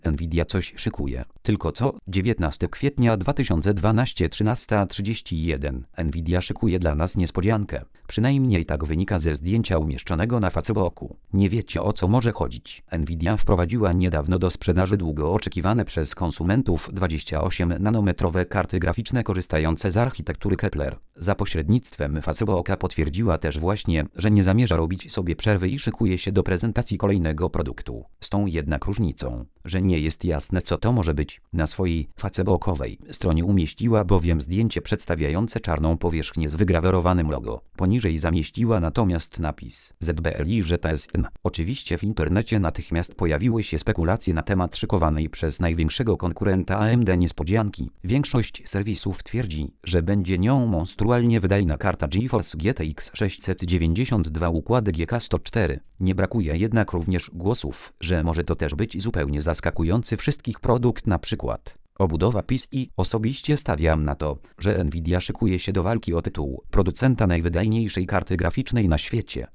Nvidia coś szykuje. Tylko co? 19 kwietnia 2012, 13:31. Nvidia szykuje dla nas niespodziankę. Przynajmniej tak wynika ze zdjęcia umieszczonego na Facebooku. Nie wiecie, o co może chodzić. Nvidia wprowadziła niedawno do sprzedaży długo oczekiwane przez konsumentów 28-nanometrowe karty graficzne korzystające z architektury Kepler. Za pośrednictwem Facebooka potwierdziła też właśnie, że nie zamierza robić sobie przerwy i szykuje się do prezentacji kolejnego produktu. Z tą jednak różnicą, że nie jest jasne, co to może być. Na swojej facebookowej stronie umieściła bowiem zdjęcie przedstawiające czarną powierzchnię z wygrawerowanym logo. Poniżej zamieściła natomiast napis ZBLI, że TSN. Oczywiście w internecie natychmiast pojawiły się spekulacje na temat szykowanej przez największego konkurenta AMD niespodzianki. Większość serwisów twierdzi, że będzie nią monstrualnie wydajna karta GeForce GTX 692 układy GK104. Nie brakuje jednak również głosów, że może to też być zupełnie zaskakujący wszystkich produkt, na przykład obudowa PC. Osobiście stawiam na to, że Nvidia szykuje się do walki o tytuł producenta najwydajniejszej karty graficznej na świecie.